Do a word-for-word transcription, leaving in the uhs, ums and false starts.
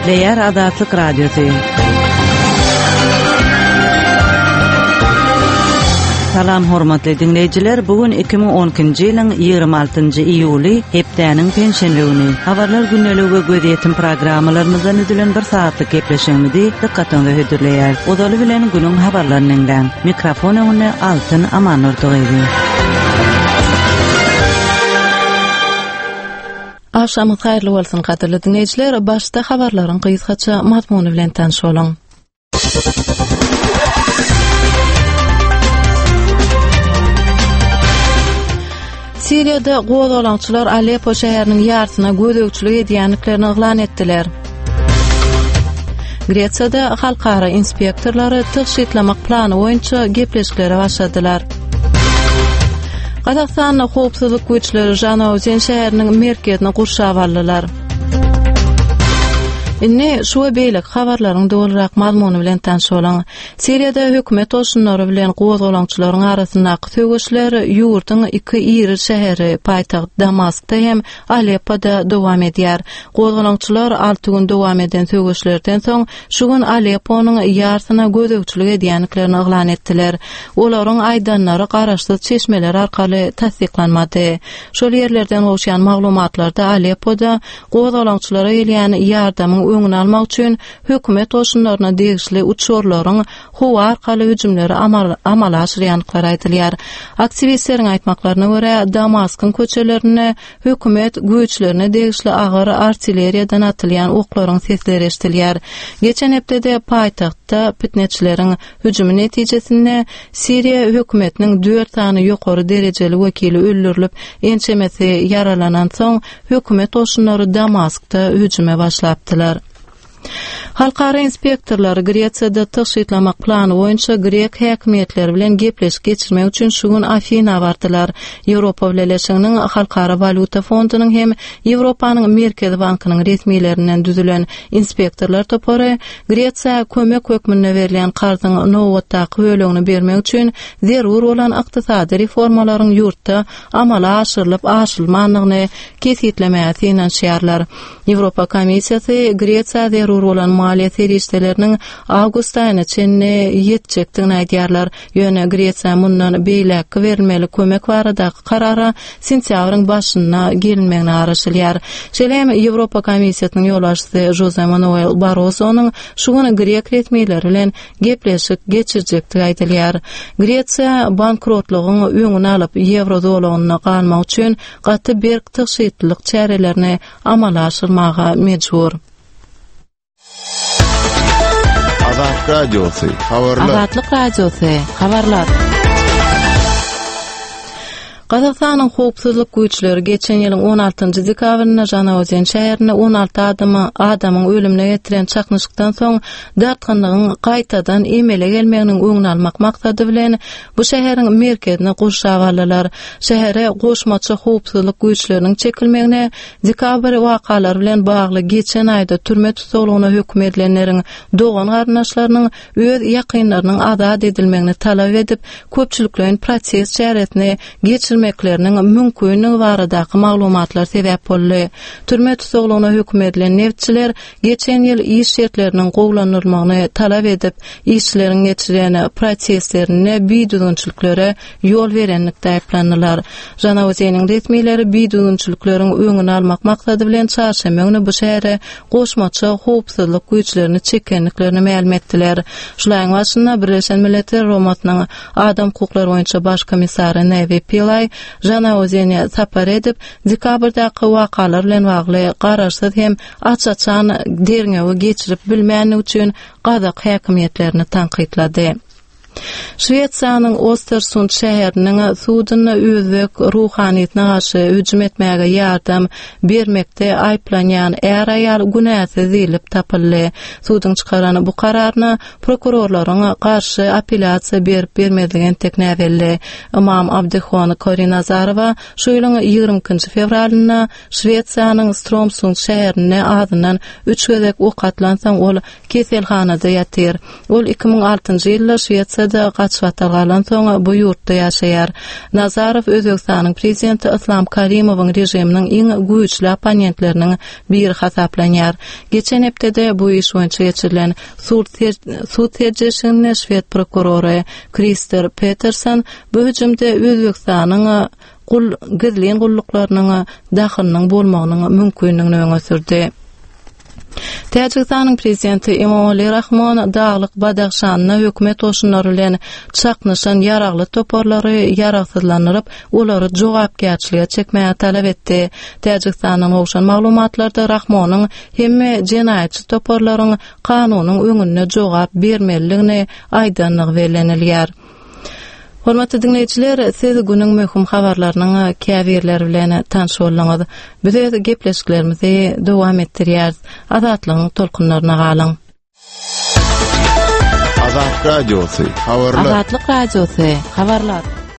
Eýdipleýär Azatlyk Radiosy. Salam hormatly dinleýijiler, bugün iki bin on ikinji ýylyň ýygrima altynjy iýuly hepdäniň pensiýanlygini, habarlar günneligi gözetim programmalarymyzdan edilen bir saatlyk gepleşigimizi dikkatiňize hödürleýär. Odaly bilen günüň habarlarynyň mikrofon öňünde Altyn Amanurdy. Akşamyň haýrly bolsun gaderli dinleýijiler, başda habarlaryň gysgaça mazmuny bilen tanışalyň. Siriýada gowalançylar Aleppo şäheriniň ýartyna gödökçilik edýänliklerini yglan etdiler. Gretsiýada halkara inspektorlary tyşytlamak plany boýunça gepleşiklere başladylar. Kazakstanyň howpsuzlyk güýçleri Janowzen şäheriniň merkezine gurşap aldylar. Inne şu beýlik habarlaryň dolarak mazmuny bilen tanışalyň. Siriýada hökümet oşunlary bilen gowalançylaryň arasyndaky tögüşler ýurtyň iki ýeri şäheri paýtaxt Damaskda hem Aleppoda dowam edýär. Gowalançylar alty gün dowam eden tögüşlerden soň şu gün Alepponyň ýartyna gödökçilik edýänliklerini yglan etdiler. Olaryň aýdanlary garaşsyz çeşmeler arkaly tasdiklanmady. Şol ýerlerden bolşan maglumatlarda Aleppoda gowalançylara gelýän ýardamyň öňüni almak üçin hökümet oşunlaryna degişli uçurlaryň howa arkaly hüjümleri amal amala aşyrýanlyklary aýdylýar. Aktivistleriň aýtmaklaryna görä, Damaskyň köçelerine hökümet güýçlerine degişli agyr artilleriýadan atylýan oklaryň sesleri eşdilýär. Geçen hepdede paýtaxtda pitnetçileriň hüjümi netijesinde Siriýa hökümetiniň dört tany ýokary derejeli wekili öldürilip, ençemesi yaralanan soň hökümet oşunlary Damaskda hüjüme başlapdylar. Halkara inspektorlary Gretsiýada tyşytlamak plany boýunça Grek häkimetleri bilen gepleşik geçirmek üçin şu gün Afina bardylar. Ýewropa Birleşiginiň Halkara Valuta Fondunyň hem Ýewropanyň Merkezi Bankynyň resmiýetlerinden düzülen inspektorlar topary Gretsiýa kömek hökmüne berilen garzyň nowatdaky bölegini bermek üçin zerur bolan ykdysady reformalaryň ýurtda amala aşyrylyp aşylmanlygyny kesitlemäge finansiýarlar. Ýewropa Komissiýasy Gretsiýa zerur bolan maliýe serişdeleriniň awgust aýyna çenine ýetjekdigini aýdýarlar. Ýöne Gretsiýa mundan beýleki berilmeli kömek baradaky karara sentýabryň başyna gelinmegine araşylýar. Şeýle Ýewropa Komissiýasynyň ýolbaşçysy Jose Manuel Barroso'nyň şu gün Grek resmiýetleri bilen gepleşik geçirjekdigi aýdylýar. Gretsiýa bankrotlugyň öňüni alyp Eurozonana galmak üçin gaty bir tyşytlyk çärelerini amala aşyrmaga mejbur. Azatlyk Radiosy, habarlar. Azatlyk Radiosy, habarlar. Kazakstanyň howpsuzlyk güýçleri geçen ýylyň on altynjy dekabryna Janowzen şäherine on alty adamy adamyň ölümine getiren çaknyşykdan soň dartgynlygyň gaýtadan emele gelmeginiň öňüni almak maksady bilen bu şäheriň merkezine gurşap aldylar. Şähere goşmaçy howpsuzlyk güýçleriniň çekilmegine dekabr wakalary bilen bagly geçen aýda türme tutulgyna hökm edilenleriň dogan garnaşlarynyň öz ýakynlarynyň azat edilmegini talap edip köpçülikleriň proses çäretine geçir meklerinin mümkünlüğü baradaky maglumatlar sebäp boldy. Türme tutulgyna hökm edilen nevçiler geçen ýyl iş şertleriniň gowlanylmagyny talap edip, işçileriň geçirýän proseslerine biýdüňçiliklere ýol berenlikde aýplandylar. Janowzeniň resmiýetleri biýdüňçilikleriň öňüni almak maksady bilen çarşembe bu şähere goşmaçy howpsuzlyk güýçlerini çekenliklerini ma'lum etdiler. Şularyň başynda Birleşen Milletler Romatnyň adam hukuklary boýunça baş komissary Nevi Pillay Janowzeni sapar edip dekabrdaky wakalar bilen bagly garaşsyz hem açaçan derňewi geçirip bilmäni üçin Kazak häkimetlerini tanqidlady. Şweýçýanyň Östersund şäheriniň sudyna özek ruhaniýetine garşy hüjüm etmäge ýardam bermekde aýplanýan er aýal günäsiz edilip tapyldy. Sudyň çykaran bu kararyny prokurorlaryň garşy apelýasiýa berip bermedigen tekne belli. Imam Abdyhon Korinazarowa şu ýylyň ýygrymyňky fevralyna Şweýçýanyň Strömsund şäherine adından üç gözek ok atlansaň ol keselhanada ýatyr. Ol iki bin altynjy ýylda Şweýçýa da gaçwatalgalan soň bu ýurtda ýaşaýar. Nazarow Özbegistanyň prezidenti Islom Karimowyň rejiminiň iň güýçli opponentleriniň biri hasaplanýar. Geçen hepdede bu iş boýunça geçirilen suд terjişiniň Şwed prokurory Christer Peterson bu hüjümde Özbegistanyň gul gizlen gullyklarynyň dahylynyň bolmagynyň mümkinligini öňe sürdi. Täjikistanyň prezidenti Emomali Rahmon daglyk Badaxşanyna hökümet oşunlary bilen çaknyşan yaragly toporlary yaragsızlandyryp, olary jogapkärçilige çekmäge talap etdi. Täjikistanyň oşan maglumatlarda Rahmonyň hemme jenaýatçy toporlaryň kanunyň öňünde jogap bermeliligine aýdanlyk berilýär. Hormatly dinleýijiler, siz günüň möhüm habarlarynyň käbirleri bilen tanış bolýaňyz. Biz öz gepleşiklerimizi dowam etdirýäris. Azatlygyň tolkunlaryna galyň. Azat Radiosu, habarlar. Azatlyk radiosu, habarlar.